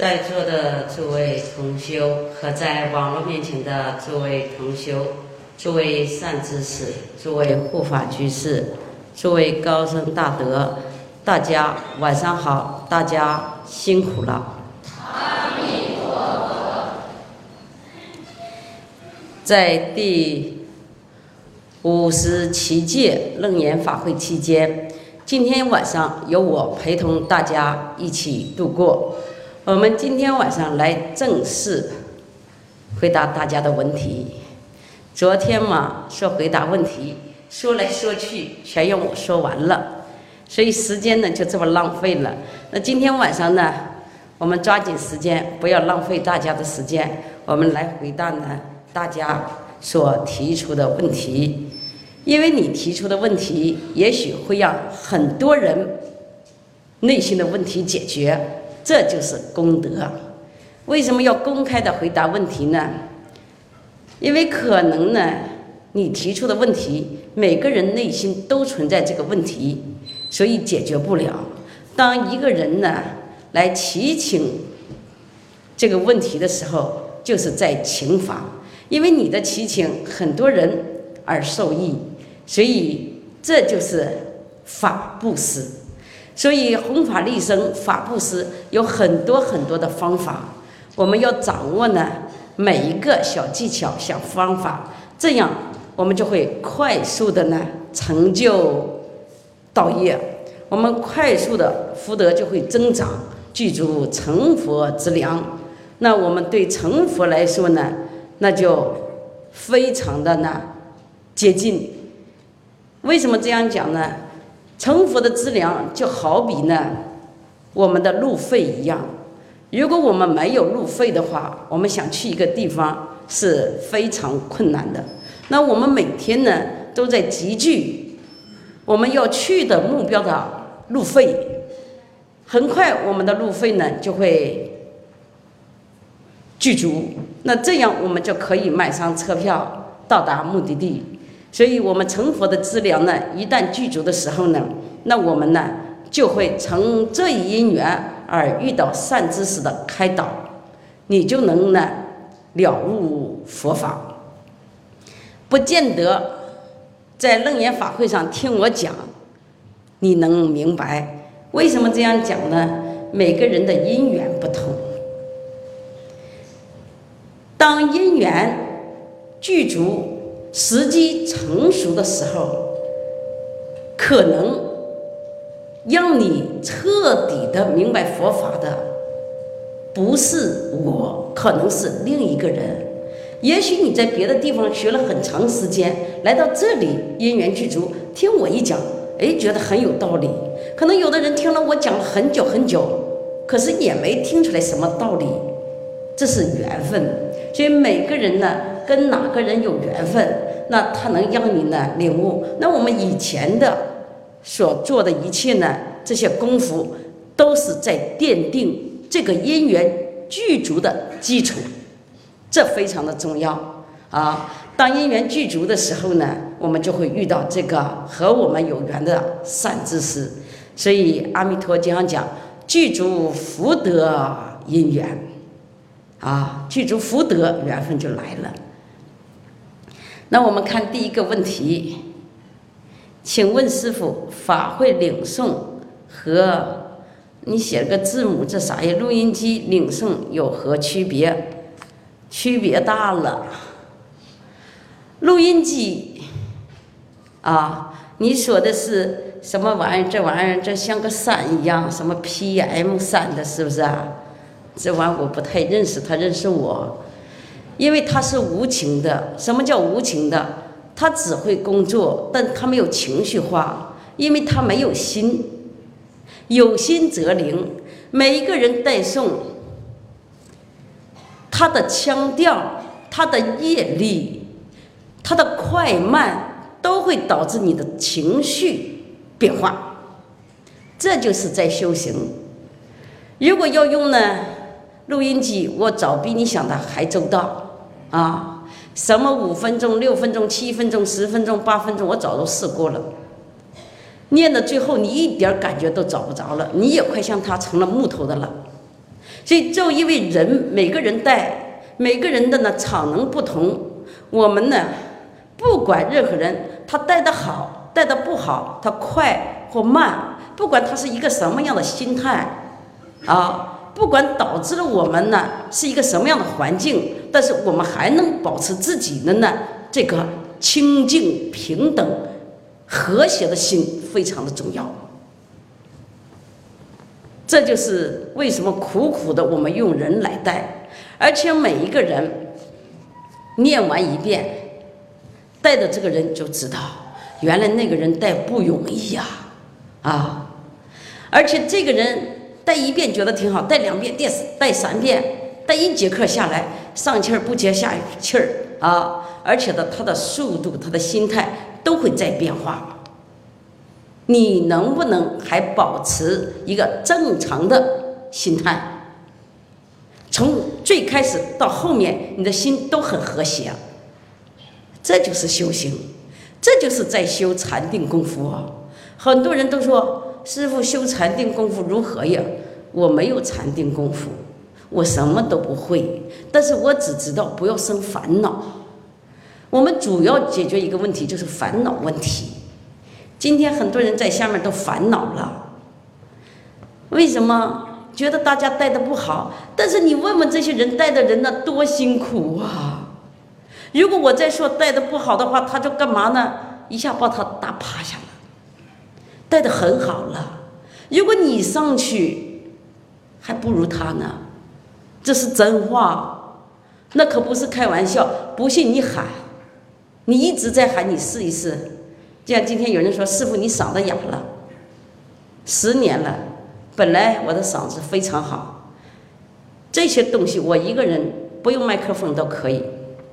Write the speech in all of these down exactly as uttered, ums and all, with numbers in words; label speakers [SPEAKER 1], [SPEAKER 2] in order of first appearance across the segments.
[SPEAKER 1] 在座的诸位同修和在网络面前的诸位同修，诸位善知识，诸位护法居士，诸位高僧大德，大家晚上好，大家辛苦了。
[SPEAKER 2] 阿弥陀佛。
[SPEAKER 1] 在第五十七届楞严法会期间，今天晚上由我陪同大家一起度过。我们今天晚上来正式回答大家的问题。昨天嘛，说回答问题，说来说去全用我说完了，所以时间呢就这么浪费了。那今天晚上呢，我们抓紧时间，不要浪费大家的时间，我们来回答呢大家所提出的问题。因为你提出的问题，也许会让很多人内心的问题解决。这就是功德。为什么要公开的回答问题呢？因为可能呢，你提出的问题，每个人内心都存在这个问题，所以解决不了。当一个人呢来祈请这个问题的时候，就是在请法，因为你的祈请很多人而受益，所以这就是法布施。所以弘法利生法布施有很多很多的方法，我们要掌握呢每一个小技巧小方法，这样我们就会快速的呢成就道业，我们快速的福德就会增长，具足成佛之良。那我们对成佛来说呢，那就非常的呢接近。为什么这样讲呢？成佛的资粮就好比呢我们的路费一样，如果我们没有路费的话，我们想去一个地方是非常困难的。那我们每天呢都在集聚我们要去的目标的路费，很快我们的路费呢就会具足，那这样我们就可以买上车票到达目的地。所以我们成佛的资粮呢，一旦具足的时候呢，那我们呢就会乘这一因缘而遇到善知识的开导，你就能呢了悟佛法。不见得在楞严法会上听我讲你能明白。为什么这样讲呢？每个人的因缘不同，当因缘具足时机成熟的时候，可能让你彻底的明白佛法的不是我，可能是另一个人。也许你在别的地方学了很长时间，来到这里因缘具足，听我一讲，哎，觉得很有道理。可能有的人听了我讲了很久很久，可是也没听出来什么道理，这是缘分。所以每个人呢跟哪个人有缘分，那他能让你呢领悟。那我们以前的所做的一切呢，这些功夫都是在奠定这个因缘具足的基础，这非常的重要啊。当因缘具足的时候呢，我们就会遇到这个和我们有缘的善知识。所以阿弥陀经上讲，具足福德因缘啊，具足福德，缘分就来了。那我们看第一个问题，请问师父，法会领诵和你写了个字母，这啥呀？录音机领诵有何区别？区别大了。录音机啊，你说的是什么玩意儿？这玩意儿这像个伞一样，什么 P M 伞的，是不是啊？这玩意我不太认识，他认识我，因为他是无情的。什么叫无情的？他只会工作，但他没有情绪化，因为他没有心。有心则灵。每一个人带诵，他的腔调、他的业力、他的快慢，都会导致你的情绪变化。这就是在修行。如果要用呢录音机，我早比你想的还周到啊！什么五分钟、六分钟、七分钟、十分钟、八分钟，我早都试过了。念到最后，你一点感觉都找不着了，你也快像他成了木头的了。 所以就因为人每个人带，每个人的呢场能不同，我们呢不管任何人他带得好带得不好，他快或慢，不管他是一个什么样的心态啊，不管导致了我们呢是一个什么样的环境，但是我们还能保持自己的呢这个清净平等和谐的心，非常的重要。这就是为什么苦苦的我们用人来带，而且每一个人念完一遍，带的这个人就知道，原来那个人带不容易呀，啊！而且这个人带一遍觉得挺好，带两遍、带三遍，带一节课下来，上气儿不接下气儿啊！而且呢，他的速度、他的心态都会在变化。你能不能还保持一个正常的心态？从最开始到后面，你的心都很和谐，这就是修行，这就是在修禅定功夫啊！很多人都说，师父修禅定功夫如何呀？我没有禅定功夫，我什么都不会，但是我只知道不要生烦恼。我们主要解决一个问题，就是烦恼问题。今天很多人在下面都烦恼了，为什么？觉得大家带的不好，但是你问问这些人带的人呢，多辛苦啊！如果我再说带的不好的话，他就干嘛呢？一下把他打趴下了。带的很好了，如果你上去还不如他呢，这是真话，那可不是开玩笑。不信你喊，你一直在喊，你试一试。就像今天有人说，师父你嗓子哑了，十年了，本来我的嗓子非常好，这些东西我一个人不用麦克风都可以，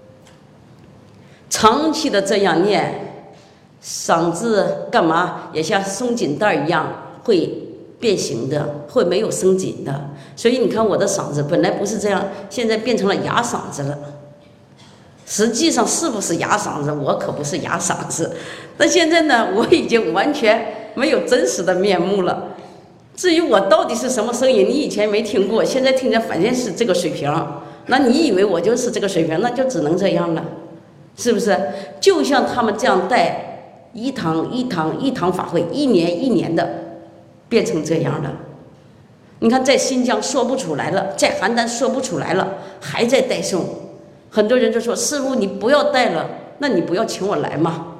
[SPEAKER 1] 长期的这样念，嗓子干嘛也像松紧带一样会变形的，会没有松紧的。所以你看我的嗓子本来不是这样，现在变成了哑嗓子了。实际上是不是哑嗓子，我可不是哑嗓子。但现在呢，我已经完全没有真实的面目了。至于我到底是什么声音，你以前没听过，现在听着反正是这个水平，那你以为我就是这个水平，那就只能这样了，是不是？就像他们这样带一堂一堂一堂法会，一年一年的变成这样了。你看在新疆说不出来了，在邯郸说不出来了，还在带诵。很多人就说，师父你不要带了，那你不要请我来嘛。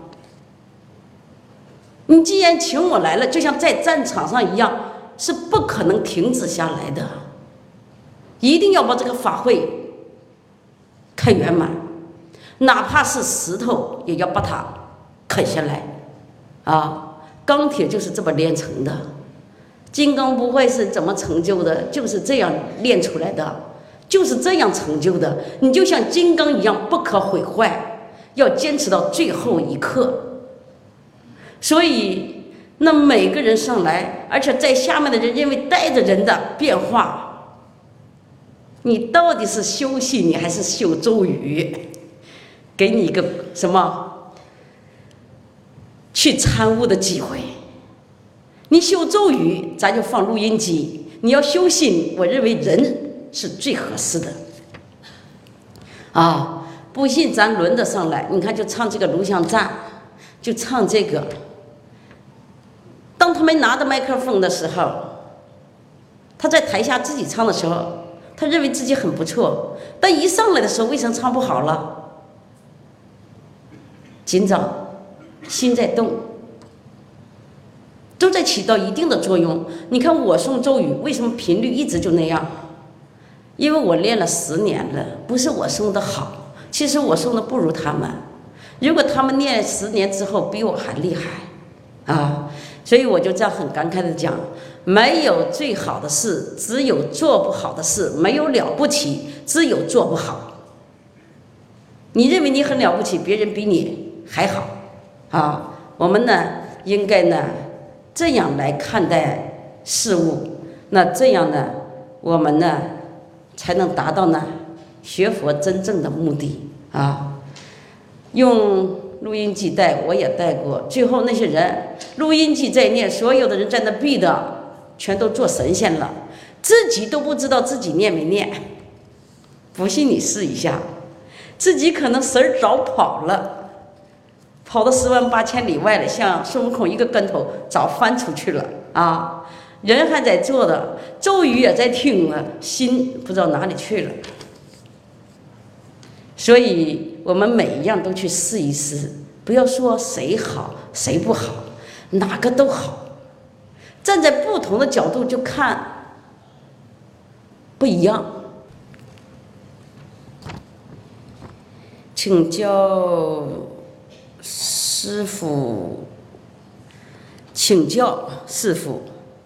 [SPEAKER 1] 你既然请我来了，就像在战场上一样，是不可能停止下来的，一定要把这个法会开圆满，哪怕是石头也要把它啃下来啊！钢铁就是这么炼成的，金刚不坏是怎么成就的？就是这样炼出来的，就是这样成就的。你就像金刚一样不可毁坏，要坚持到最后一刻。所以那每个人上来，而且在下面的人认为带着人的变化，你到底是修习你还是修咒语？给你一个什么去参悟的机会。你修咒语，咱就放录音机；你要修心，我认为人是最合适的。啊，不信咱轮得上来，你看就唱这个录像站，就唱这个。当他没拿着麦克风的时候，他在台下自己唱的时候，他认为自己很不错，但一上来的时候，为什么唱不好了？紧张，心在动，都在起到一定的作用。你看我诵咒语，为什么频率一直就那样？因为我练了十年了，不是我诵的好，其实我诵的不如他们。如果他们练十年之后比我还厉害，啊，所以我就这样很感慨的讲，没有最好的事，只有做不好的事；没有了不起，只有做不好。你认为你很了不起，别人比你还好，啊，我们呢应该呢这样来看待事物，那这样呢我们呢才能达到呢学佛真正的目的啊。用录音机带我也带过，最后那些人录音机在念，所有的人在那闭的全都做神仙了。 自己都不知道自己念没念。不信你试一下，自己可能神儿早跑了，跑到十万八千里外了，像孙悟空一个跟头早翻出去了啊！人还在做的，咒语也在听了，心不知道哪里去了。所以我们每一样都去试一试，不要说谁好谁不好，哪个都好。站在不同的角度就看不一样。请教师父，请教师父，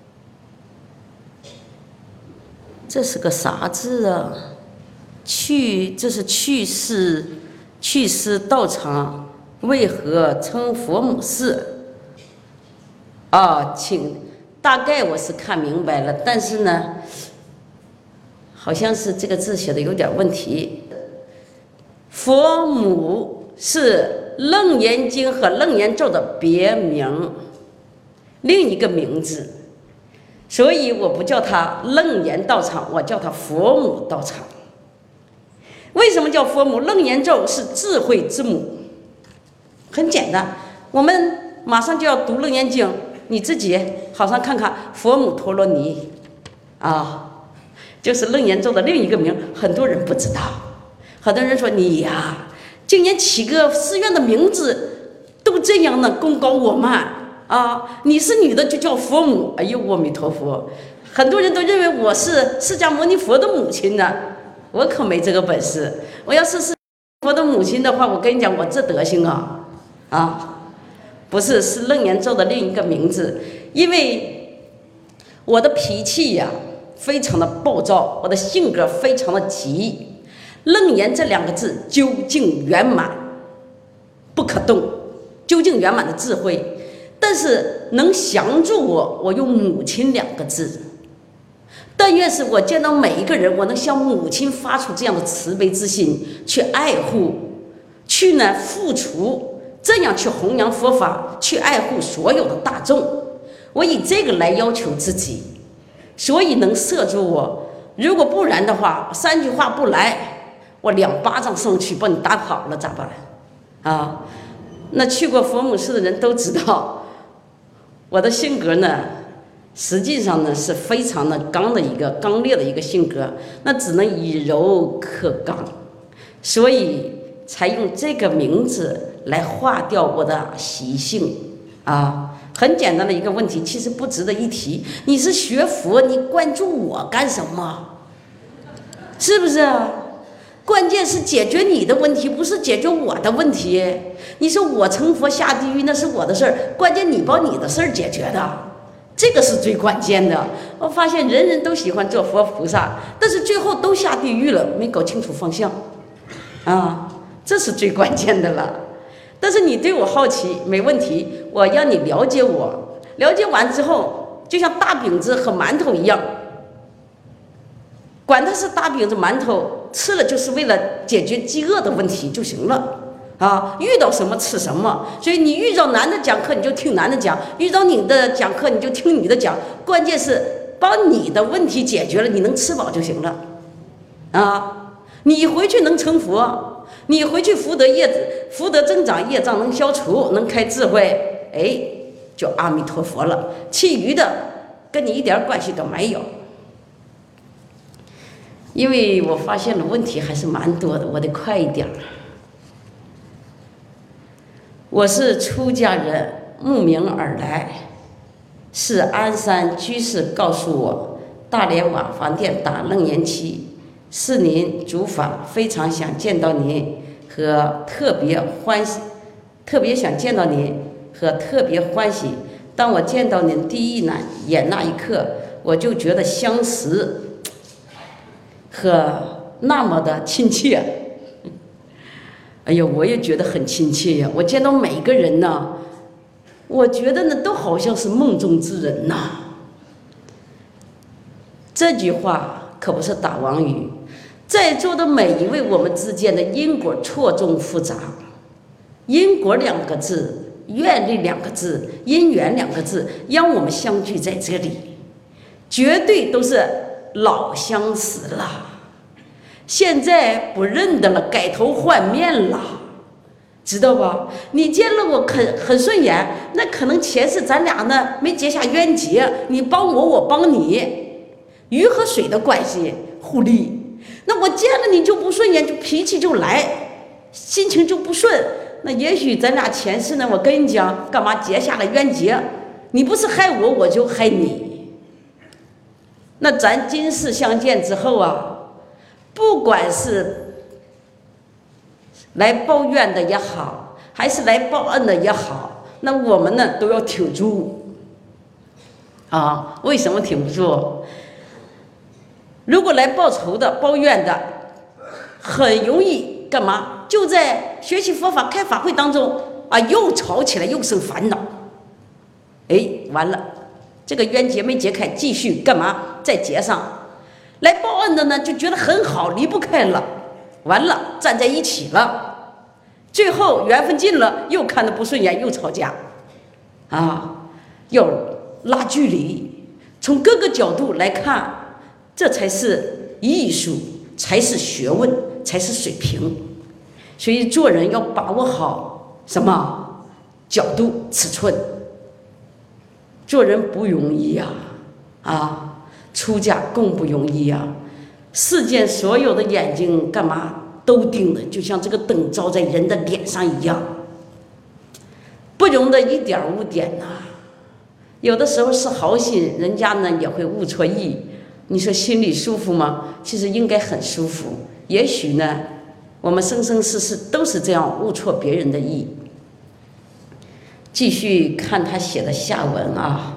[SPEAKER 1] 这是个啥字啊？去，这是去世，去世道场为何称佛母寺？啊，请，大概我是看明白了，但是呢，好像是这个字写的有点问题。佛母是楞严经和楞严咒的别名，另一个名字，所以我不叫它楞严道场，我叫它佛母道场。为什么叫佛母？楞严咒是智慧之母，很简单，我们马上就要读楞严经，你自己好上看看佛母陀罗尼啊，就是楞严咒的另一个名，很多人不知道。很多人说你呀，竟然起个寺院的名字都这样的功高我慢啊！你是女的就叫佛母，哎呦阿弥陀佛！很多人都认为我是释迦牟尼佛的母亲呢，我可没这个本事。我要是释迦牟尼佛的母亲的话，我跟你讲，我这德行啊啊，不是，是楞严咒的另一个名字。因为我的脾气呀、非常的暴躁，我的性格非常的急。楞严这两个字究竟圆满，不可动，究竟圆满的智慧。但是能降住我，我用母亲两个字。但愿是我见到每一个人，我能向母亲发出这样的慈悲之心，去爱护，去呢付出，这样去弘扬佛法，去爱护所有的大众。我以这个来要求自己，所以能摄住我。如果不然的话，三句话不来，我两巴掌上去把你打跑了咋办啊？那去过佛母寺的人都知道，我的性格呢，实际上呢是非常的刚的一个刚烈的一个性格，那只能以柔克刚，所以才用这个名字来化掉我的习性啊。很简单的一个问题，其实不值得一提。你是学佛，你关注我干什么？是不是啊？关键是解决你的问题，不是解决我的问题。你说我成佛下地狱那是我的事儿，关键你把你的事儿解决的，这个是最关键的。我发现人人都喜欢做佛菩萨，但是最后都下地狱了，没搞清楚方向啊，这是最关键的了。但是你对我好奇没问题，我让你了解我，了解完之后就像大饼子和馒头一样，管它是大饼子馒头，吃了就是为了解决饥饿的问题就行了啊！遇到什么吃什么，所以你遇到男的讲课你就听男的讲，遇到女的讲课你就听女的讲，关键是把你的问题解决了，你能吃饱就行了啊！你回去能成佛，你回去福德业福德增长，业障能消除，能开智慧，哎，就阿弥陀佛了。其余的跟你一点关系都没有。因为我发现了问题还是蛮多的，我得快一点。我是出家人，慕名而来，是鞍山居士告诉我，大连瓦房店打楞严期，是您主法，非常想见到您和特别欢喜，特别想见到您和特别欢喜。当我见到您第一眼那一刻，我就觉得相识。和那么的亲切，哎呀，我也觉得很亲切呀！我见到每个人呢，我觉得呢，都好像是梦中之人呐。这句话可不是打妄语，在座的每一位，我们之间的因果错综复杂。因果两个字，愿力两个字，因缘两个字，让我们相聚在这里，绝对都是老相识了，现在不认得了，改头换面了，知道吧？你见了我很很顺眼，那可能前世咱俩呢没结下冤结，你帮我，我帮你，鱼和水的关系，互利。那我见了你就不顺眼，就脾气就来，心情就不顺。那也许咱俩前世呢，我跟你讲，干嘛结下了冤结？你不是害我，我就害你。那咱今世相见之后啊，不管是来抱怨的也好，还是来报恩的也好，那我们呢都要挺住啊。为什么挺不住？如果来报仇的、抱怨的，很容易干嘛？就在学习佛法、开法会当中啊，又吵起来，又生烦恼。哎，完了，这个冤结没解开，继续干嘛？再结上。来报恩的呢，就觉得很好，离不开了。完了，站在一起了，最后缘分尽了，又看得不顺眼，又吵架，啊，要拉距离。从各个角度来看。这才是艺术，才是学问，才是水平。所以做人要把握好什么角度、尺寸。做人不容易呀、啊，啊，出家更不容易呀、啊。世间所有的眼睛干嘛都盯着，就像这个灯照在人的脸上一样，不容得一点误点呐、啊。有的时候是好心，人家呢也会误错意。你说心里舒服吗？其实应该很舒服。也许呢，我们生生世世都是这样误错别人的意。继续看他写的下文啊。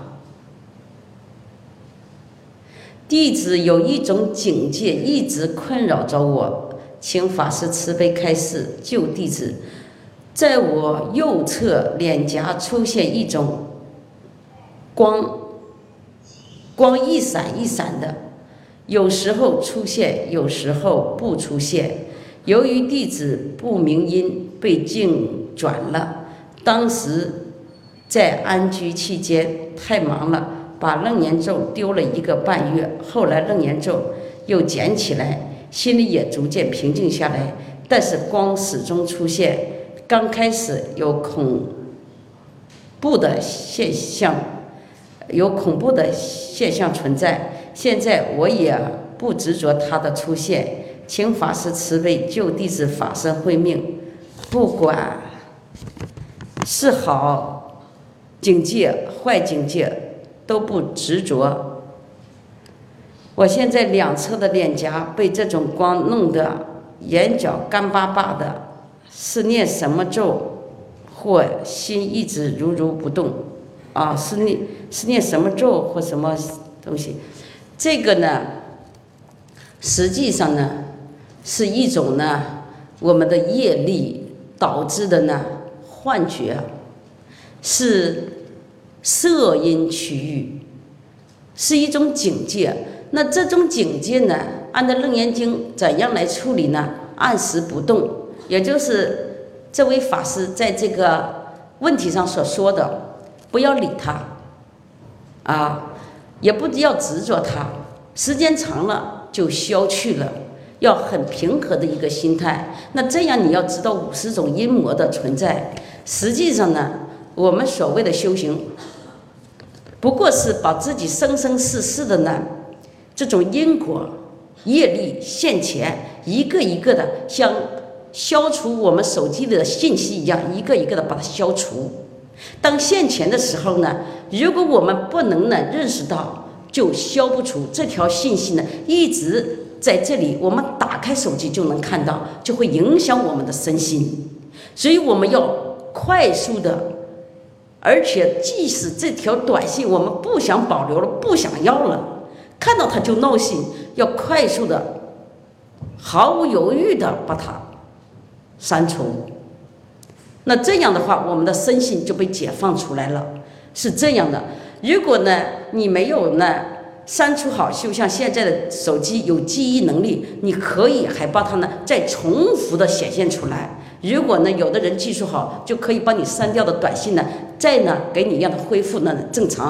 [SPEAKER 1] 弟子有一种境界一直困扰着我，请法师慈悲开示救弟子。在我右侧脸颊出现一种光，光一闪一闪的。有时候出现，有时候不出现。由于弟子不明因被境转了，当时在安居期间太忙了，把楞严咒丢了一个半月。后来楞严咒又捡起来，心里也逐渐平静下来，但是光始终出现。刚开始有恐怖的现象，有恐怖的现象存在。现在我也不执着它的出现，请法师慈悲救弟子法身慧命。不管是好境界、坏境界，都不执着。我现在两侧的脸颊被这种光弄得眼角干巴巴的，是念什么咒，或心一直如如不动啊？是念是念什么咒或什么东西？这个呢，实际上呢，是一种呢我们的业力导致的呢幻觉，是色音区域，是一种境界。那这种境界呢，按照《楞严经》怎样来处理呢？按时不动，也就是这位法师在这个问题上所说的，不要理他，啊。也不要执着它，时间长了就消去了，要很平和的一个心态。那这样你要知道五十种阴魔的存在，实际上呢，我们所谓的修行，不过是把自己生生世世的呢这种因果业力现前，一个一个的像消除我们手机里的信息一样，一个一个的把它消除。当现前的时候呢，如果我们不能呢认识到，就消不除这条信息呢，一直在这里，我们打开手机就能看到，就会影响我们的身心。所以我们要快速的，而且即使这条短信我们不想保留了，不想要了，看到它就闹心，要快速的毫无犹豫的把它删除。那这样的话，我们的身心就被解放出来了，是这样的。如果呢，你没有呢删除好，就像现在的手机有记忆能力，你可以还把它呢再重复的显现出来。如果呢，有的人技术好，就可以把你删掉的短信呢，再呢给你让它恢复呢正常。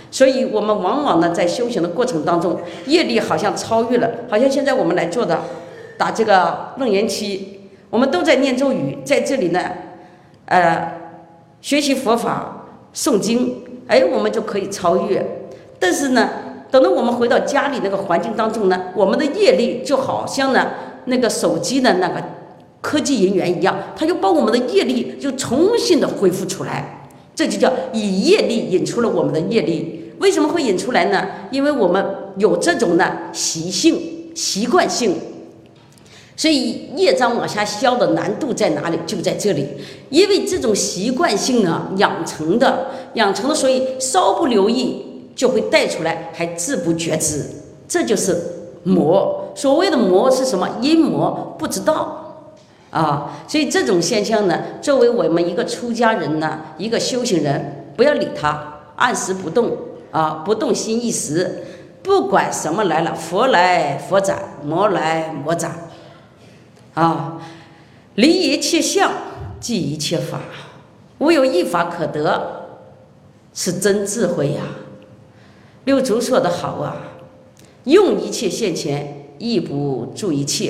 [SPEAKER 1] 所以我们往往呢在修行的过程当中，业力好像超越了，好像现在我们来做的打这个楞严期，我们都在念咒语，在这里呢，呃，学习佛法、诵经，哎，我们就可以超越。但是呢，等到我们回到家里那个环境当中呢，我们的业力就好像呢那个手机的那个科技人员一样，他就把我们的业力就重新的恢复出来，这就叫以业力引出了我们的业力。为什么会引出来呢？因为我们有这种呢习性、习惯性。所以业障往下消的难度在哪里？就在这里，因为这种习惯性啊养成的，养成的，所以稍不留意就会带出来，还自不觉知，这就是魔。所谓的魔是什么？阴魔，不知道啊。所以这种现象呢，作为我们一个出家人呢，一个修行人，不要理他，按时不动啊，不动心一时，不管什么来了，佛来佛斩，魔来魔斩。啊，离一切相，即一切法，无有一法可得，是真智慧呀。六祖说的好啊，用一切现前，亦不住一切。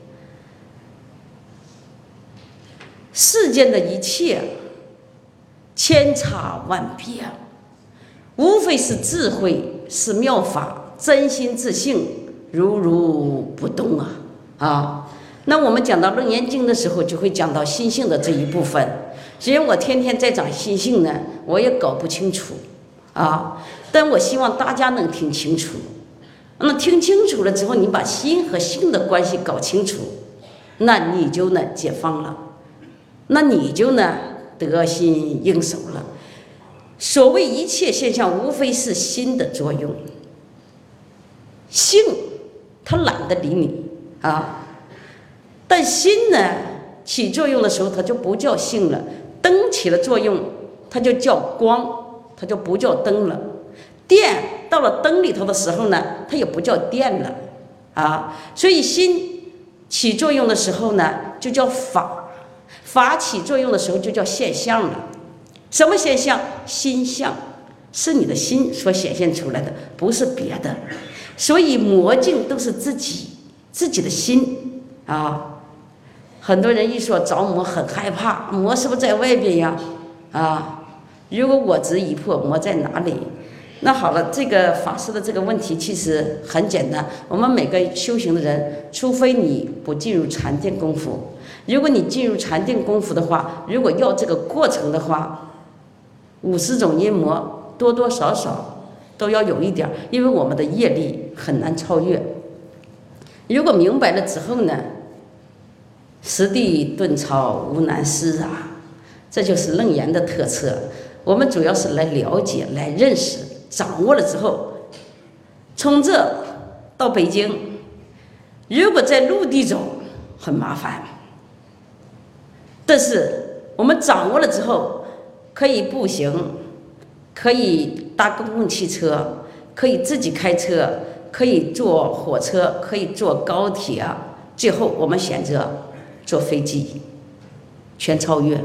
[SPEAKER 1] 世间的一切千差万别，无非是智慧，是妙法，真心自性，如如不动啊啊！那我们讲到楞严经的时候，就会讲到心性的这一部分。虽然我天天在讲心性呢，我也搞不清楚啊，但我希望大家能听清楚。那么听清楚了之后，你把心和性的关系搞清楚，那你就呢解放了，那你就呢得心应手了。所谓一切现象，无非是心的作用，性它懒得理你啊。但心呢起作用的时候，它就不叫性了。灯起了作用，它就叫光，它就不叫灯了。电到了灯里头的时候呢，它也不叫电了啊。所以心起作用的时候呢，就叫法；法起作用的时候就叫现象了。什么现象？心相，是你的心所显现出来的，不是别的。所以魔境都是自己自己的心啊。很多人一说着魔很害怕，魔是不是在外边呀？啊，如果我执一破，魔在哪里？那好了，这个法师的这个问题其实很简单。我们每个修行的人，除非你不进入禅定功夫，如果你进入禅定功夫的话，如果要这个过程的话，五十种阴魔多多少少都要有一点，因为我们的业力很难超越。如果明白了之后呢？实地顿超无难事啊，这就是楞严的特色。我们主要是来了解、来认识、掌握了之后，从这到北京，如果在陆地走很麻烦，但是我们掌握了之后，可以步行，可以搭公共汽车，可以自己开车，可以坐火车，可以坐高铁，最后我们选择坐飞机，全超越，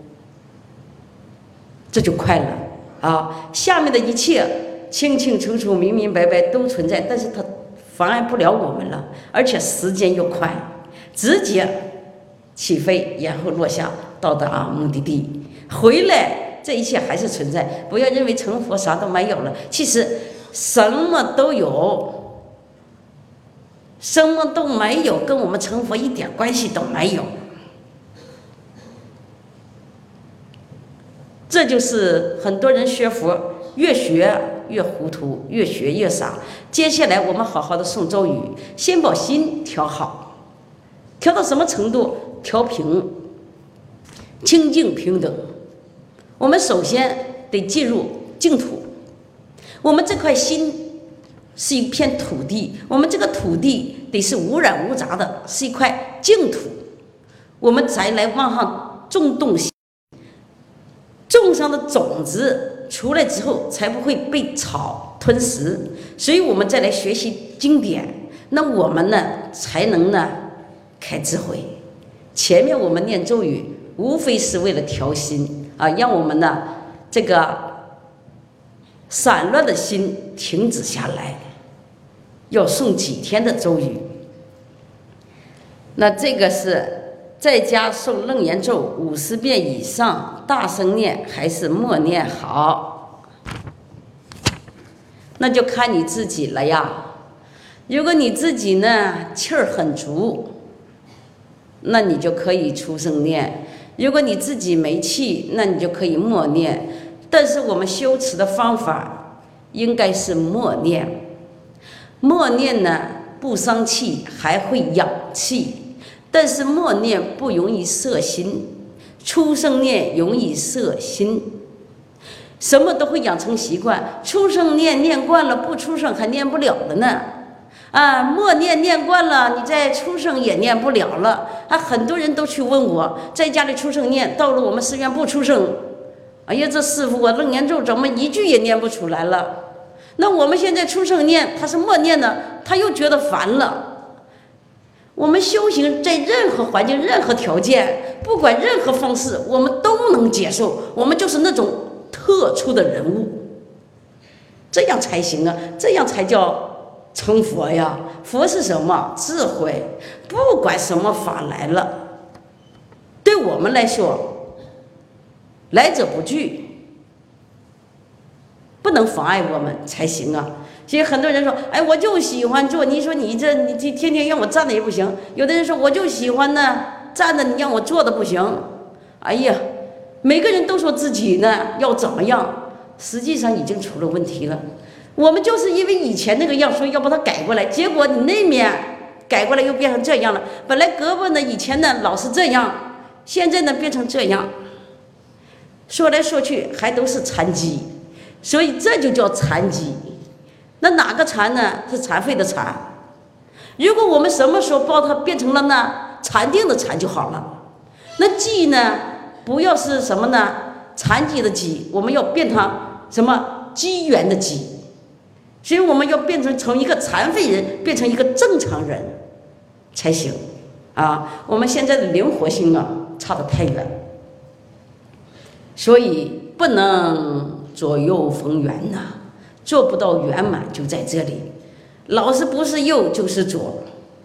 [SPEAKER 1] 这就快了啊！下面的一切清清楚楚、明明白白都存在，但是它妨碍不了我们了，而且时间又快，直接起飞，然后落下，到达目的地，回来这一切还是存在。不要认为成佛啥都没有了，其实什么都有。什么都没有，跟我们成佛一点关系都没有。这就是很多人学佛越学越糊涂，越学越傻。接下来我们好好的诵咒语，先把心调好，调到什么程度？调平，清净平等。我们首先得进入净土，我们这块心是一片土地，我们这个土地得是无染无杂的，是一块净土，我们才来往上种东西，种上的种子出来之后，才不会被草吞食。所以我们再来学习经典，那我们呢才能呢开智慧。前面我们念咒语，无非是为了调心啊，让我们呢这个散乱的心停止下来，要诵几天的咒语。那这个是在家诵楞严咒五十遍以上，大声念还是默念好？那就看你自己了呀。如果你自己呢气儿很足，那你就可以出声念；如果你自己没气，那你就可以默念。但是我们修持的方法应该是默念，默念呢不伤气，还会养气。但是默念不容易摄心，出声念容易摄心。什么都会养成习惯，出声念念惯了，不出声还念不了了呢。啊，默念念惯了，你再出声也念不了了。啊，很多人都去问我，在家里出声念，到了我们寺院不出声。哎呀，这师父，我楞严咒怎么一句也念不出来了？那我们现在出声念，他是默念的，他又觉得烦了。我们修行在任何环境、任何条件，不管任何方式，我们都能接受。我们就是那种特殊的人物，这样才行啊！这样才叫成佛呀！佛是什么？智慧。不管什么法来了，对我们来说，来者不拒，不能妨碍我们才行啊！所以很多人说，哎，我就喜欢坐。你说你这你天天让我站着也不行。有的人说，我就喜欢呢站着，你让我坐的不行。哎呀，每个人都说自己呢要怎么样，实际上已经出了问题了。我们就是因为以前那个样，所以要把它改过来。结果你那面改过来又变成这样了。本来胳膊呢以前呢老是这样，现在呢变成这样。说来说去还都是残疾，所以这就叫残疾。那哪个残呢？是残废的残。如果我们什么时候把它变成了呢禅定的禅就好了。那疾呢，不要是什么呢残疾的疾，我们要变它什么机缘的机。所以我们要变成从一个残废人变成一个正常人才行啊！我们现在的灵活性啊差得太远，所以不能左右逢源呐、啊。做不到圆满就在这里，老是不是右就是左。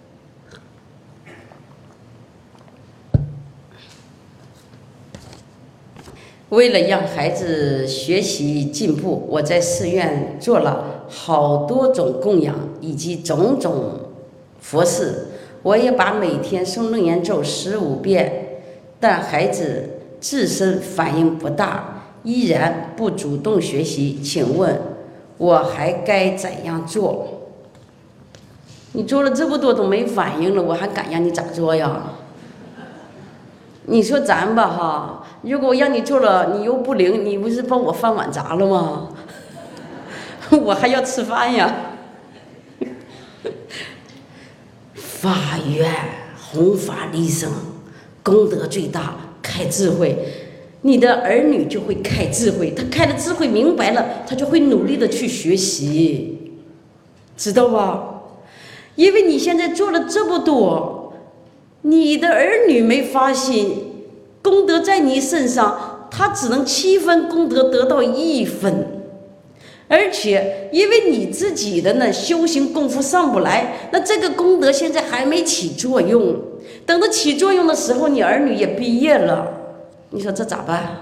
[SPEAKER 1] 为了让孩子学习进步，我在寺院做了好多种供养以及种种佛事。我也把每天诵楞严咒十五遍，但孩子自身反应不大，依然不主动学习。请问我还该怎样做？你做了这么多都没反应了，我还敢让你咋做呀？你说咱吧哈，如果我让你做了，你又不灵，你不是把我饭碗砸了吗？我还要吃饭呀。法愿弘法利生，功德最大，开智慧。你的儿女就会开智慧，他开了智慧明白了，他就会努力的去学习，知道吧？因为你现在做了这么多，你的儿女没发心，功德在你身上，他只能七分功德得到一分，而且因为你自己的呢修行功夫上不来，那这个功德现在还没起作用，等到起作用的时候，你儿女也毕业了。你说这咋办？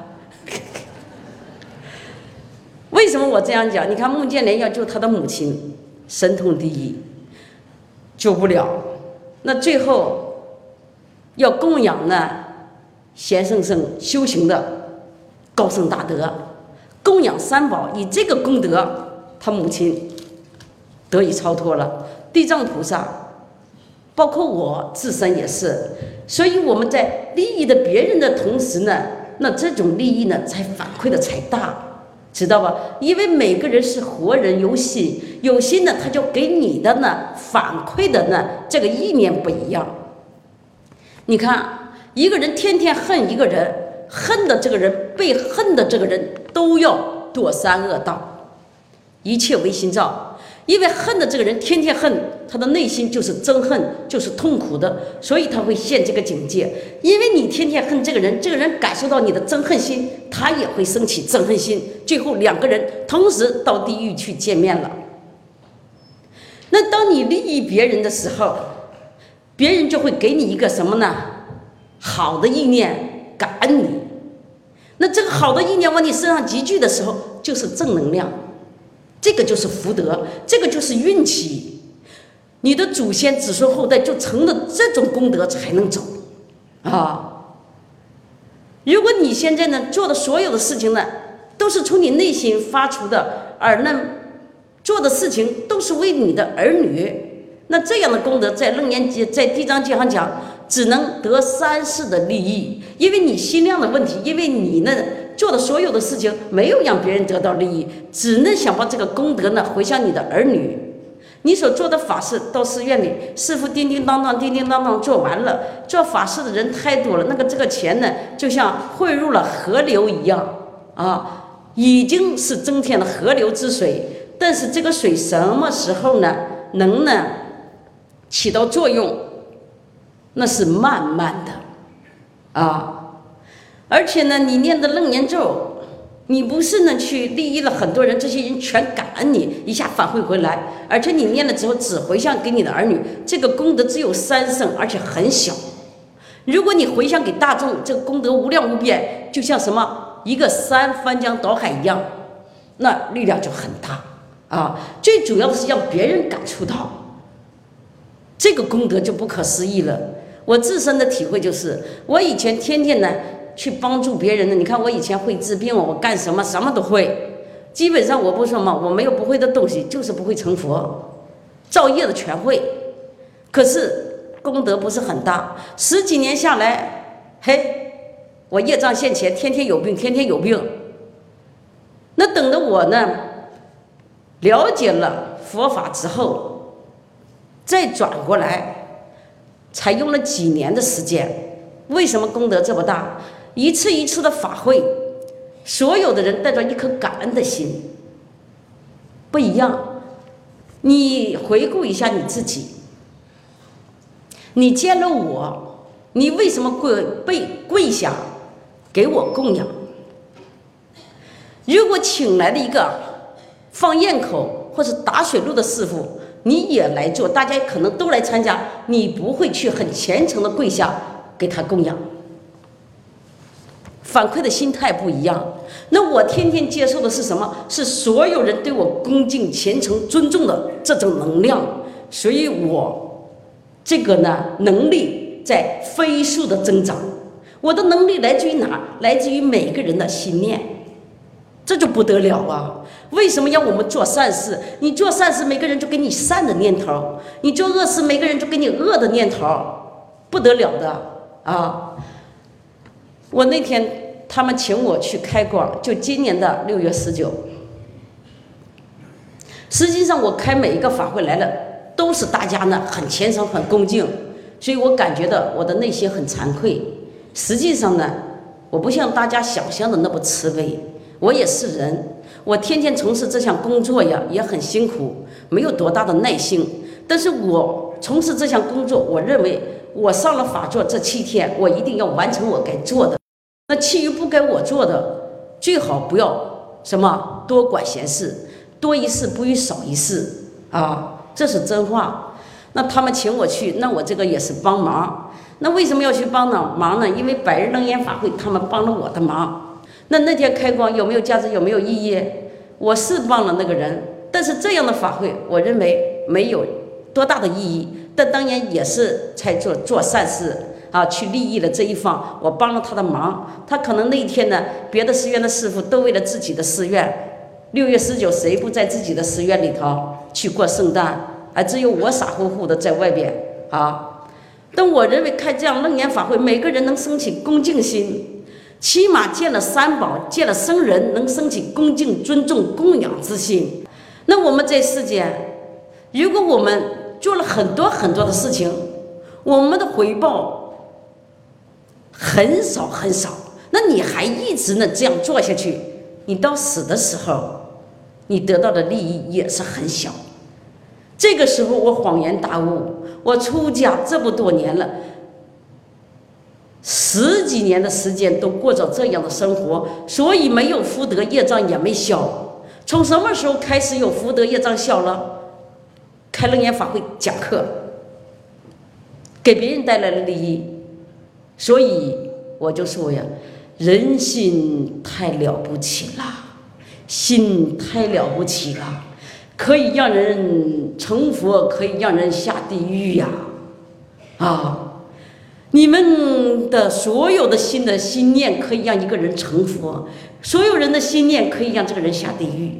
[SPEAKER 1] 为什么我这样讲？你看穆建连要救他的母亲，神通第一，救不了。那最后要供养呢贤圣圣修行的高僧大德，供养三宝，以这个功德，他母亲得以超脱了。地藏菩萨，包括我自身也是。所以我们在利益的别人的同时呢，那这种利益呢才反馈的才大，知道吧？因为每个人是活人，有心，有心呢他就给你的呢反馈的呢这个意念不一样。你看一个人天天恨一个人，恨的这个人被恨的这个人都要堕三恶道，一切唯心造。 因为恨的这个人天天恨，他的内心就是憎恨，就是痛苦的，所以他会陷这个境界。因为你天天恨这个人，这个人感受到你的憎恨心，他也会升起憎恨心，最后两个人同时到地狱去见面了。那当你利益别人的时候，别人就会给你一个什么呢？好的意念，感恩你。那这个好的意念往你身上集聚的时候，就是正能量。这个就是福德，这个就是运气，你的祖先子孙后代就成了这种功德才能走啊。如果你现在呢做的所有的事情呢，都是从你内心发出的，而呢做的事情都是为你的儿女，那这样的功德在楞严经在地藏经上讲，只能得三世的利益，因为你心量的问题，因为你呢做的所有的事情没有让别人得到利益，只能想把这个功德呢回向你的儿女。你所做的法事到寺院里，师父叮叮当当叮叮当当做完了，做法事的人太多了，那个这个钱呢就像汇入了河流一样啊，已经是增添了河流之水，但是这个水什么时候呢能呢起到作用，那是慢慢的啊。而且呢，你念的楞严咒，你不是呢去利益了很多人，这些人全感恩你，一下返回回来，而且你念了之后只回向给你的儿女，这个功德只有三圣，而且很小。如果你回向给大众，这个功德无量无边，就像什么一个山翻江倒海一样，那力量就很大啊。最主要的是让别人感触到，这个功德就不可思议了。我自身的体会就是，我以前天天呢去帮助别人呢，你看我以前会治病，我干什么什么都会，基本上我不说嘛，我没有不会的东西，就是不会成佛，造业的全会，可是功德不是很大。十几年下来，嘿，我业障现前，天天有病，天天有病。那等着我呢了解了佛法之后，再转过来，才用了几年的时间。为什么功德这么大？一次一次的法会，所有的人带着一颗感恩的心，不一样。你回顾一下你自己，你见了我，你为什么跪被跪下给我供养？如果请来了一个放堰口或者打水路的师傅，你也来做，大家可能都来参加，你不会去很虔诚的跪下给他供养。反馈的心态不一样。那我天天接受的是什么？是所有人对我恭敬、虔诚、尊重的这种能量。所以我这个呢能力在飞速的增长。我的能力来自于哪？来自于每个人的心念，这就不得了啊！为什么要我们做善事？你做善事，每个人就给你善的念头；你做恶事，每个人就给你恶的念头，不得了的啊！我那天他们请我去开光，就今年的六月十九。实际上我开每一个法会来了，都是大家呢很虔诚、很恭敬，所以我感觉到我的内心很惭愧。实际上呢，我不像大家想象的那么慈悲，我也是人，我天天从事这项工作呀，也很辛苦，没有多大的耐性。但是我从事这项工作，我认为我上了法座这七天，我一定要完成我该做的。那其余不该我做的，最好不要什么多管闲事，多一事不如少一事啊，这是真话。那他们请我去，那我这个也是帮忙。那为什么要去帮呢忙呢？因为百日楞严法会，他们帮了我的忙。那那天开光有没有价值？有没有意义？我是帮了那个人，但是这样的法会，我认为没有多大的意义。但当然也是在做做善事。啊，去利益了这一方，我帮了他的忙。他可能那一天呢，别的寺院的师父都为了自己的寺院，六月十九谁不在自己的寺院里头去过圣诞？而只有我傻乎乎的在外边啊。但我认为开这样楞严法会，每个人能升起恭敬心，起码见了三宝，见了僧人，能升起恭敬、尊重、供养之心。那我们在世间，如果我们做了很多很多的事情，我们的回报很少很少，那你还一直呢这样做下去，你到死的时候，你得到的利益也是很小。 这个时候我恍然大悟，我出家这么多年了，十几年的时间都过着这样的生活，所以没有福德业障也没消。从什么时候开始有福德业障消了？开楞严法会讲课，给别人带来了利益，所以我就说呀，人心太了不起了，心太了不起了，可以让人成佛，可以让人下地狱呀！啊，你们的所有的心的心念可以让一个人成佛，所有人的心念可以让这个人下地狱，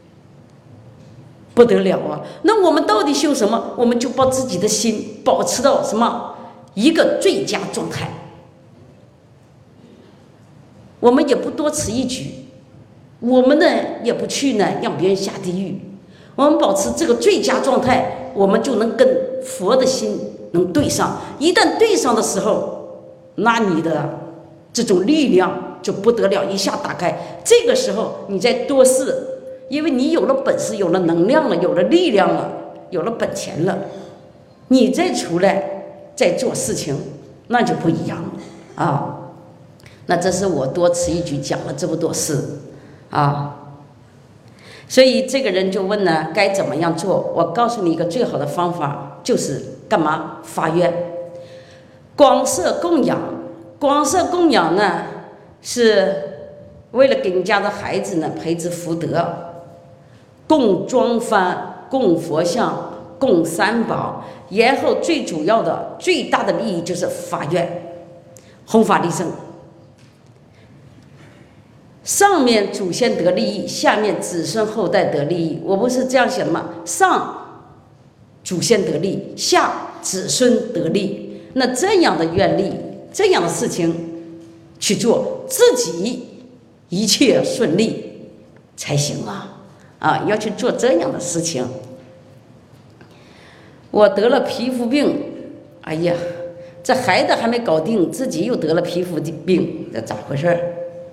[SPEAKER 1] 不得了啊！那我们到底修什么？我们就把自己的心保持到什么一个最佳状态。我们也不多此一举，我们呢也不去呢让别人下地狱，我们保持这个最佳状态，我们就能跟佛的心能对上。一旦对上的时候，那你的这种力量就不得了，一下打开。这个时候你再多事，因为你有了本事，有了能量了，有了力量了，有了本钱了，你再出来再做事情，那就不一样了啊。那这是我多此一举讲了这么多事啊。所以这个人就问呢，该怎么样做？我告诉你一个最好的方法，就是干嘛？发愿，广设供养。广设供养呢，是为了给你家的孩子呢培植福德，供庄幡，供佛像，供三宝，然后最主要的、最大的利益就是发愿，弘法利生。上面祖先得利益，下面子孙后代得利益。我不是这样写的吗？上祖先得利，下子孙得利。那这样的愿力，这样的事情去做，自己一切顺利才行啊！啊，要去做这样的事情。我得了皮肤病，哎呀，这孩子还没搞定，自己又得了皮肤病，这咋回事？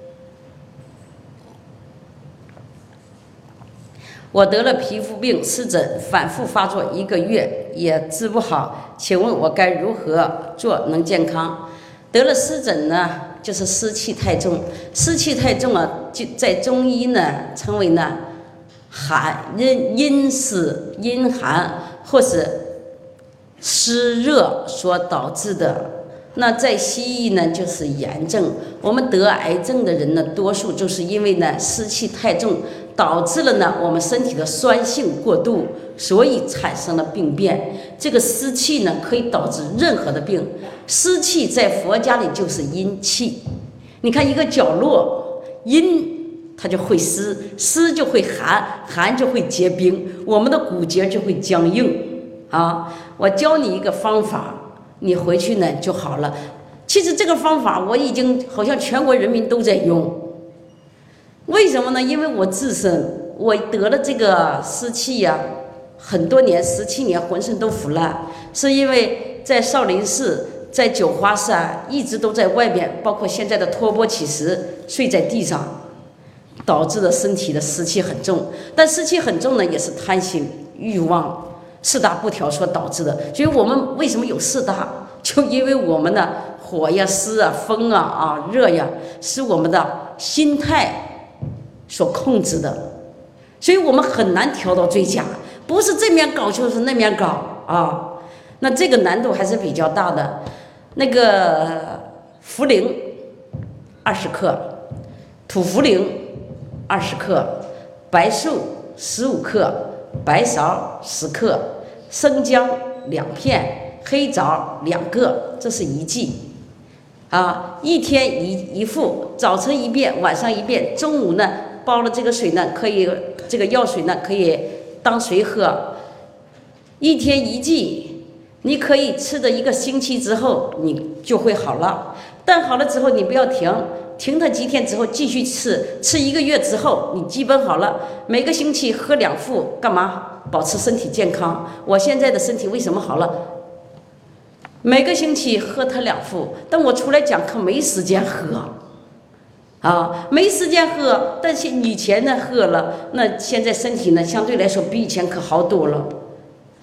[SPEAKER 1] 我得了皮肤病，湿疹反复发作一个月也治不好，请问我该如何做能健康？得了湿疹呢，就是湿气太重，湿气太重啊，就在中医呢称为呢寒阴阴湿阴寒或是湿热所导致的。那在西医呢就是炎症。我们得癌症的人呢，多数就是因为呢湿气太重，导致了呢我们身体的酸性过度，所以产生了病变。这个湿气呢可以导致任何的病。湿气在佛家里就是阴气。你看一个角落，阴它就会湿，湿就会寒，寒就会结冰，我们的骨节就会僵硬啊。我教你一个方法，你回去呢就好了。其实这个方法我已经好像全国人民都在用。为什么呢？因为我自身我得了这个湿气呀、啊，很多年，十七年，浑身都腐烂，是因为在少林寺，在九华山，一直都在外边，包括现在的托钵乞食，睡在地上，导致了身体的湿气很重。但湿气很重呢，也是贪心、欲望、四大不调所导致的。所以我们为什么有四大？就因为我们的火呀、湿啊、风啊、啊热呀，是我们的心态所控制的，所以我们很难调到最佳，不是这面搞就是那面搞啊。那这个难度还是比较大的。那个茯苓二十克，土茯苓二十克，白术十五克，白芍十克，生姜两片，黑枣两个，这是一剂啊，一天一一副，早晨一遍，晚上一遍，中午呢煲了这个水呢，可以这个药水呢可以当水喝，一天一剂，你可以吃的一个星期之后你就会好了。但好了之后你不要停，停它几天之后继续吃，吃一个月之后你基本好了。每个星期喝两副，干嘛？保持身体健康。我现在的身体为什么好了？每个星期喝它两副，但我出来讲课没时间喝。啊，没时间喝，但是以前呢喝了，那现在身体呢相对来说比以前可好多了，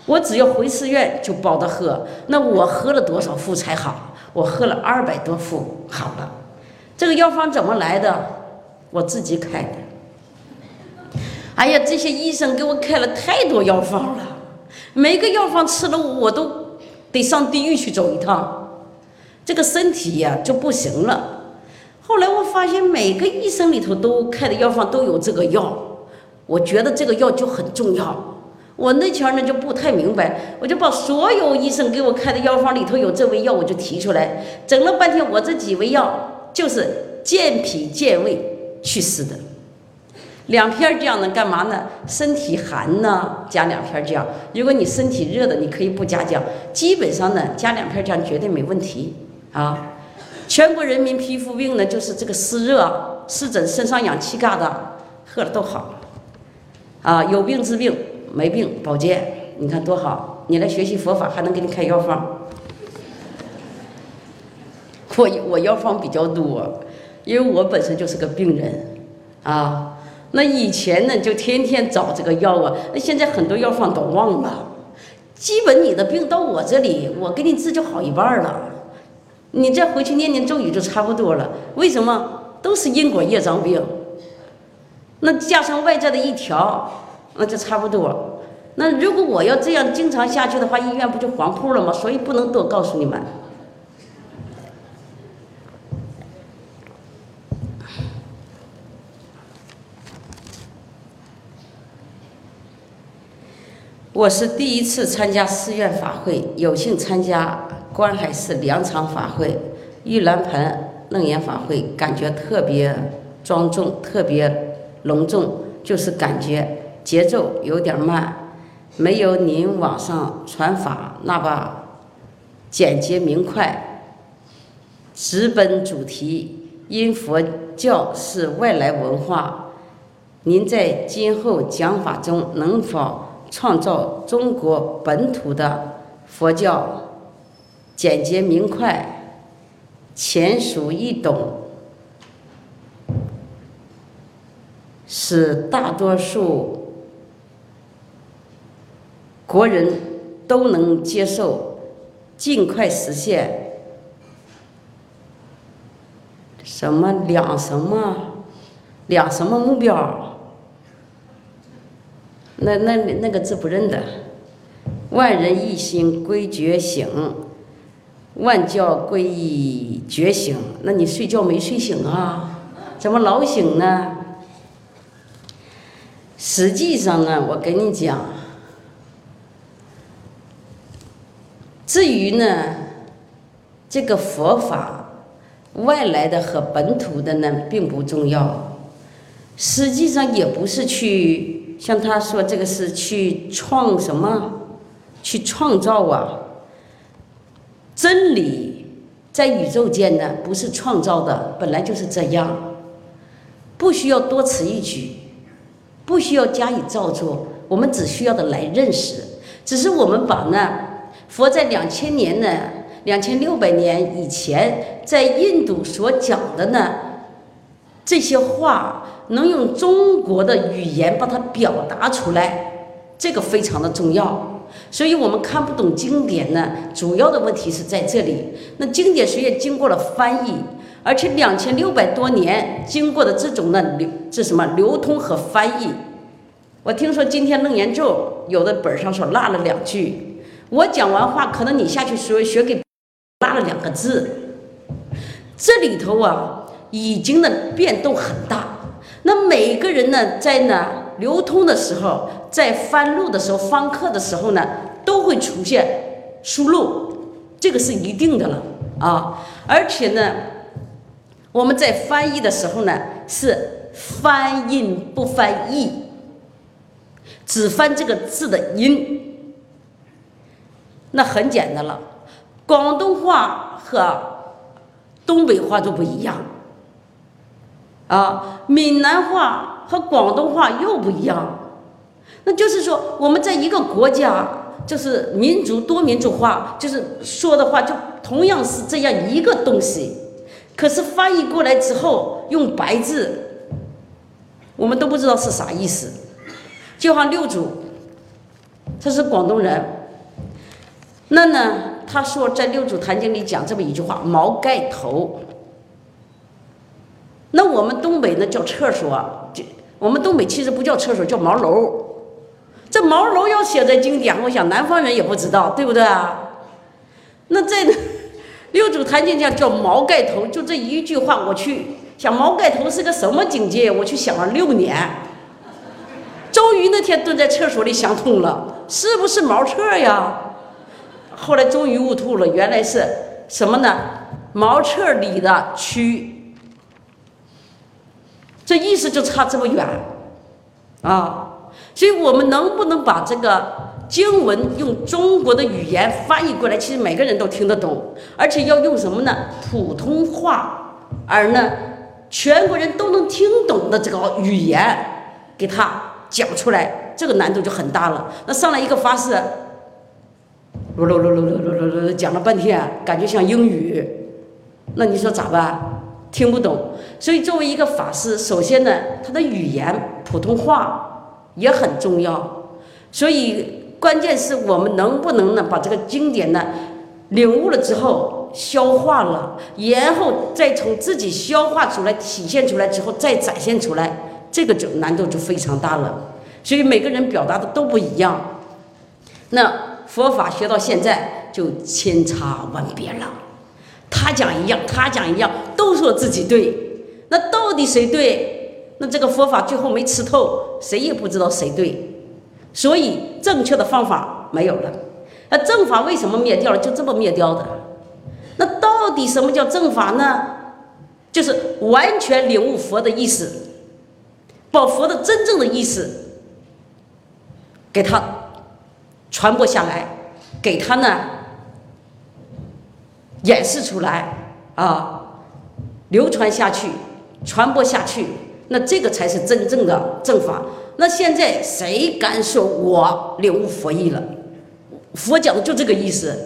[SPEAKER 1] 我只要回寺院就包着喝。那我喝了多少副才好？我喝了二百多副好了。这个药方怎么来的？我自己开的。哎呀，这些医生给我开了太多药方了，每个药方吃了我都得上地狱去走一趟，这个身体呀、就不行了。后来我发现每个医生里头都开的药方都有这个药，我觉得这个药就很重要。我那前呢就不太明白，我就把所有医生给我开的药方里头有这味药我就提出来，整了半天我这几味药就是健脾健胃祛湿的。两片这样能干嘛呢？身体寒呢，加两片这样；如果你身体热的，你可以不加酱。基本上呢，加两片酱绝对没问题啊。全国人民皮肤病呢，就是这个湿热、湿疹、身上痒、气疙瘩，喝了都好啊。有病治病，没病保健，你看多好！你来学习佛法，还能给你开药方。我我药方比较多，因为我本身就是个病人啊。那以前呢，就天天找这个药啊，那现在很多药方都忘了。基本你的病到我这里，我给你治就好一半了。你再回去念念咒语就差不多了。为什么？都是因果业障病。那加上外在的一调，那就差不多。那如果我要这样经常下去的话，医院不就黄铺了吗？所以不能多告诉你们。我是第一次参加寺院法会，有幸参加观海寺两场法会，玉兰盆楞严法会，感觉特别庄重，特别隆重，就是感觉节奏有点慢，没有您网上传法那么简洁明快，直奔主题。因佛教是外来文化，您在今后讲法中能否创造中国本土的佛教，简洁明快，浅熟易懂，使大多数国人都能接受，尽快实现什么两什么两什么目标？那那那个字不认得，万人一心归觉醒，万教归一觉醒。那你睡觉没睡醒啊？怎么老醒呢？实际上呢，我跟你讲，至于呢，这个佛法外来的和本土的呢，并不重要。实际上也不是去。像他说这个是去创什么？去创造啊！真理在宇宙间呢，不是创造的，本来就是这样，不需要多此一举，不需要加以造作，我们只需要的来认识。只是我们把呢，佛在两千年呢，两千六百年以前在印度所讲的呢这些话。能用中国的语言把它表达出来，这个非常的重要。所以我们看不懂经典呢，主要的问题是在这里。那经典虽然经过了翻译，而且两千六百多年经过的这种呢流这什么流通和翻译。我听说今天楞严咒有的本上说落了两句，我讲完话可能你下去说学给落了两个字，这里头啊已经呢变动很大。那每个人呢，在呢流通的时候，在翻录的时候、翻刻的时候呢，都会出现疏漏，这个是一定的了啊。而且呢，我们在翻译的时候呢，是翻音不翻译，只翻这个字的音。那很简单了，广东话和东北话都不一样。啊，闽南话和广东话又不一样，那就是说我们在一个国家，就是民族多民族化，就是说的话就同样是这样一个东西，可是翻译过来之后用白字，我们都不知道是啥意思。就像六祖，他是广东人， 那呢，他说在《六祖坛经》里讲这么一句话：毛盖头。那我们东北呢叫厕所，我们东北其实不叫厕所，叫茅楼。这茅楼要写在经典，我想南方人也不知道，对不对啊？那在《六祖坛经》讲叫毛盖头，就这一句话，我去想毛盖头是个什么境界，我去想了六年，终于那天蹲在厕所里想通了，是不是茅厕呀？后来终于悟透了，原来是什么呢？茅厕里的蛆。这意思就差这么远啊！所以我们能不能把这个经文用中国的语言翻译过来？其实每个人都听得懂，而且要用什么呢？普通话，而呢全国人都能听懂的这个语言给他讲出来，这个难度就很大了。那上来一个法师，噜噜噜噜噜噜噜讲了半天，感觉像英语，那你说咋办？听不懂。所以作为一个法师，首先呢，他的语言普通话也很重要。所以关键是我们能不能呢把这个经典呢领悟了之后消化了，然后再从自己消化出来体现出来之后再展现出来，这个就难度就非常大了。所以每个人表达的都不一样。那佛法学到现在就千差万别了，他讲一样，他讲一样，都说自己对。那到底谁对？那这个佛法最后没吃透，谁也不知道谁对。所以正确的方法没有了。那正法为什么灭掉了？就这么灭掉的。那到底什么叫正法呢？就是完全领悟佛的意思，把佛的真正的意思给他传播下来，给他呢演示出来啊，流传下去，传播下去，那这个才是真正的正法。那现在谁敢说我领悟佛意了？佛讲的就这个意思，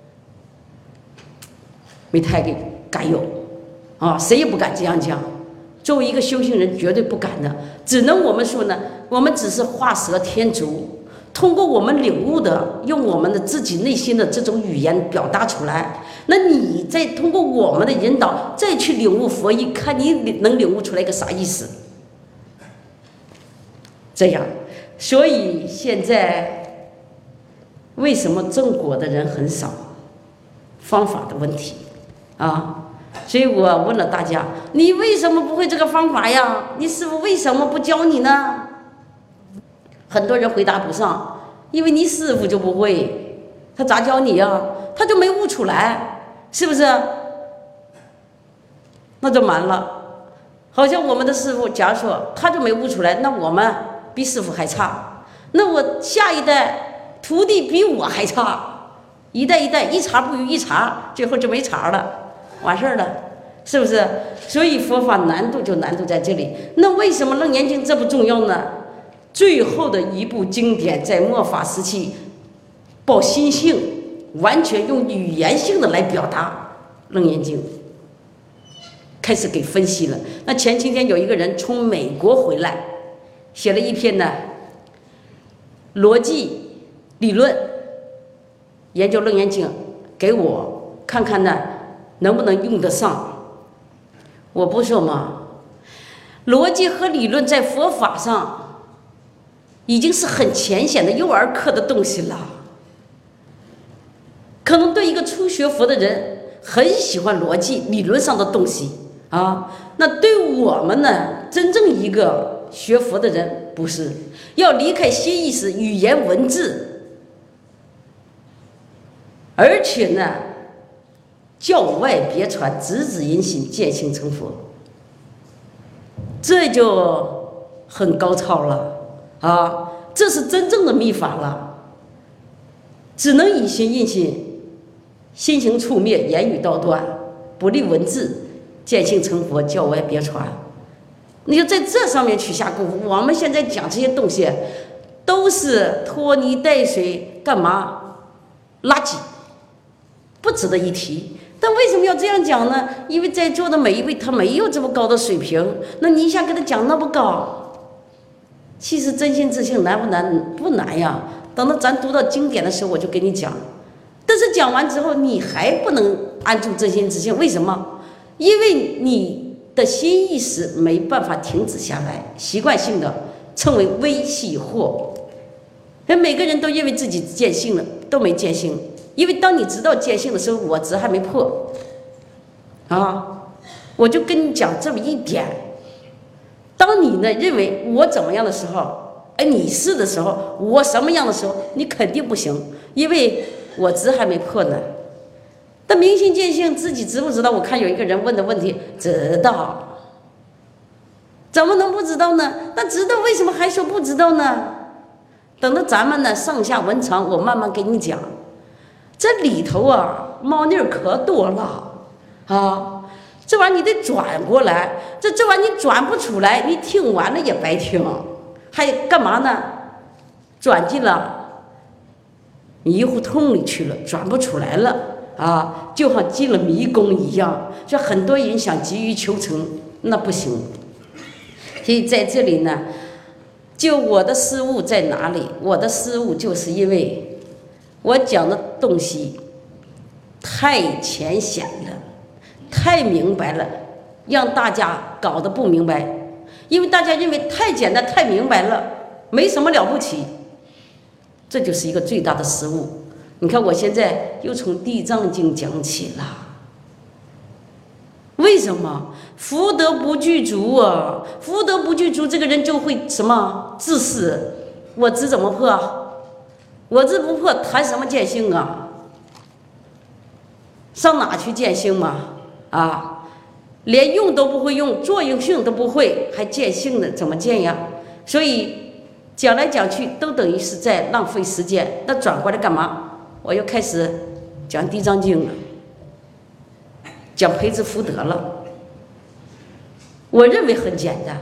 [SPEAKER 1] 没太敢有啊，谁也不敢这样讲。作为一个修行人，绝对不敢的。只能我们说呢，我们只是画蛇添足，通过我们领悟的，用我们的自己内心的这种语言表达出来。那你再通过我们的引导，再去领悟佛意，看你能领悟出来一个啥意思。这样，所以现在为什么正果的人很少？方法的问题啊。所以我问了大家，你为什么不会这个方法呀？你师父为什么不教你呢？很多人回答不上，因为你师父就不会，他咋教你呀？他就没悟出来，是不是？那就完了。好像我们的师父，假如说他就没悟出来，那我们比师父还差，那我下一代徒弟比我还差，一代一代一茬不如一茬，最后就没茬了。完事儿了，是不是？所以佛法难度就难度在这里。那为什么《楞严经》这么重要呢？最后的一部经典在末法时期报心性，完全用语言性的来表达《楞严经》，开始给分析了。那前几天有一个人从美国回来，写了一篇呢逻辑理论研究《楞严经》，给我看看呢能不能用得上。我不说嘛，逻辑和理论在佛法上已经是很浅显的幼儿课的东西了，可能对一个初学佛的人很喜欢逻辑理论上的东西啊，那对我们呢真正一个学佛的人不是，要离开歇意识语言文字，而且呢教外别传，直指因心，见性成佛，这就很高超了啊！这是真正的密法了。只能以心印心，心行处灭，言语道断，不立文字，见性成佛，教外别传。你就在这上面去下功夫。我们现在讲这些东西，都是拖泥带水，干嘛？垃圾，不值得一提。但为什么要这样讲呢？因为在座的每一位他没有这么高的水平，那你一下给他讲那么高，其实真心自性难不难？不难呀。等到咱读到经典的时候，我就给你讲， 但是讲完之后，你还不能安住真心之性，为什么？因为你的心意识没办法停止下来，习惯性的称为微细惑。每个人都认为自己见性了，都没见性。因为当你知道见性的时候，我执还没破啊。我就跟你讲这么一点：当你呢认为我怎么样的时候，哎，你是的时候，我什么样的时候，你肯定不行，因为我执还没破呢。但明心见性，自己知不知道？我看有一个人问的问题，知道，怎么能不知道呢？那知道为什么还说不知道呢？等到咱们呢上下文长，我慢慢给你讲。这里头啊，猫腻儿可多了啊！这玩意儿你得转过来，这这玩意儿你转不出来，你听完了也白听，还干嘛呢？转进了迷糊洞里去了，转不出来了啊！就好进了迷宫一样。这很多人想急于求成，那不行。所以在这里呢，就我的失误在哪里？我的失误就是因为我讲的东西太浅显了，太明白了，让大家搞得不明白。因为大家认为太简单、太明白了，没什么了不起，这就是一个最大的失误。你看，我现在又从《地藏经》讲起了。为什么？福德不具足啊！福德不具足，这个人就会什么自私。我执怎么破啊？我执不破，谈什么见性啊？上哪去见性嘛？啊，连用都不会用，作用性都不会，还见性呢？怎么见呀？所以讲来讲去都等于是在浪费时间。那转过来干嘛？我又开始讲《地藏经》了。讲培植福德了，我认为很简单，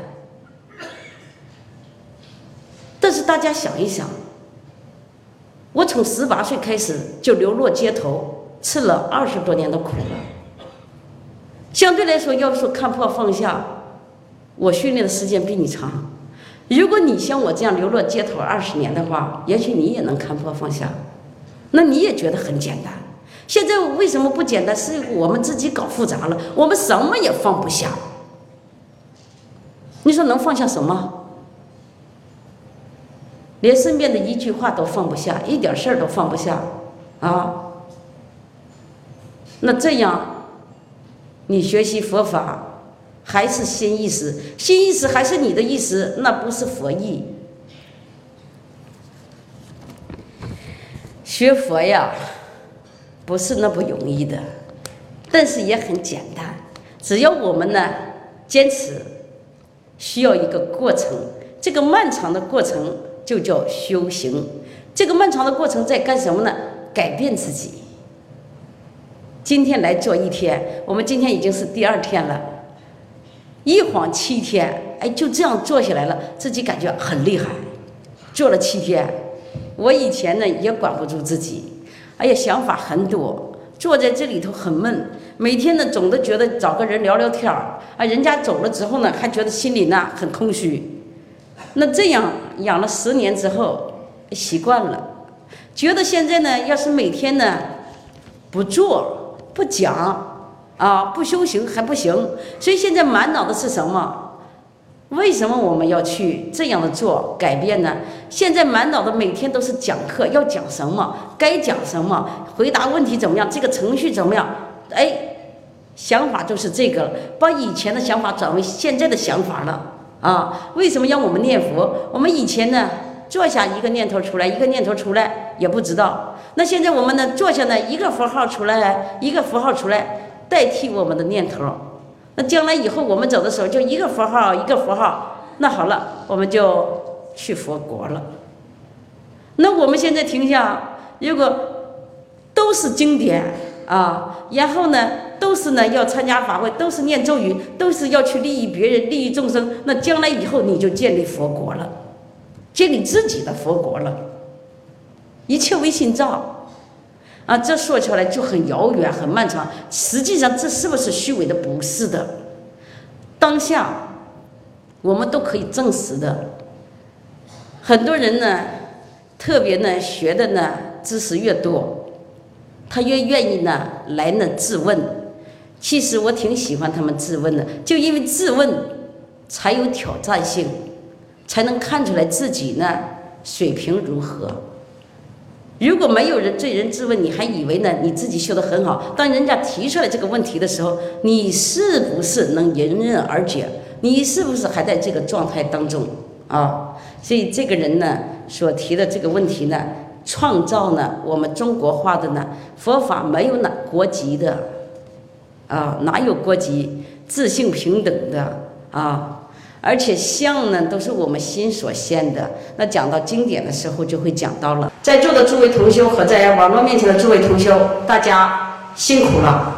[SPEAKER 1] 但是大家想一想，我从十八岁开始就流落街头，吃了二十多年的苦了。相对来说，要说看破放下，我训练的时间比你长。如果你像我这样流落街头二十年的话，也许你也能看破放下，那你也觉得很简单。现在为什么不简单？是我们自己搞复杂了，我们什么也放不下。你说能放下什么？连身边的一句话都放不下，一点事儿都放不下啊！那这样，你学习佛法还是心意识，心意识还是你的意识，那不是佛意。学佛呀，不是那么容易的，但是也很简单。只要我们呢坚持，需要一个过程，这个漫长的过程就叫修行。这个漫长的过程在干什么呢？改变自己。今天来做一天，我们今天已经是第二天了，一晃七天，哎，就这样做下来了，自己感觉很厉害。做了七天，我以前呢也管不住自己。哎呀，想法很多，坐在这里头很闷，每天呢总都觉得找个人聊聊天儿啊，人家走了之后呢，还觉得心里呢很空虚。那这样养了十年之后，习惯了，觉得现在呢，要是每天呢不做不讲啊，不修行还不行，所以现在满脑的是什么？为什么我们要去这样的做改变呢？现在满脑的每天都是讲课，要讲什么，该讲什么，回答问题怎么样，这个程序怎么样？哎，想法就是这个了，把以前的想法转为现在的想法了啊！为什么要我们念佛？我们以前呢，坐下一个念头出来，一个念头出来也不知道。那现在我们呢，坐下呢，一个符号出来，一个符号出来，代替我们的念头。那将来以后我们走的时候，就一个符号一个符号，那好了，我们就去佛国了。那我们现在停下，如果都是经典啊，然后呢，都是呢要参加法会，都是念咒语，都是要去利益别人、利益众生，那将来以后你就建立佛国了，建立自己的佛国了，一切唯心造。啊，这说起来就很遥远、很漫长。实际上，这是不是虚伪的？不是的。当下，我们都可以证实的。很多人呢，特别呢学的呢知识越多， 他越愿意呢来呢质问。其实我挺喜欢他们质问的，就因为质问才有挑战性，才能看出来自己呢水平如何。如果没有人对人质问，你还以为呢你自己修得很好，当人家提出来这个问题的时候，你是不是能迎刃而解？你是不是还在这个状态当中啊？所以这个人呢所提的这个问题呢，创造呢我们中国化的呢佛法没有哪国籍的啊，哪有国籍？自性平等的啊，而且相呢都是我们心所现的。那讲到经典的时候就会讲到了。在座的诸位同修和在网络面前的诸位同修，大家辛苦了。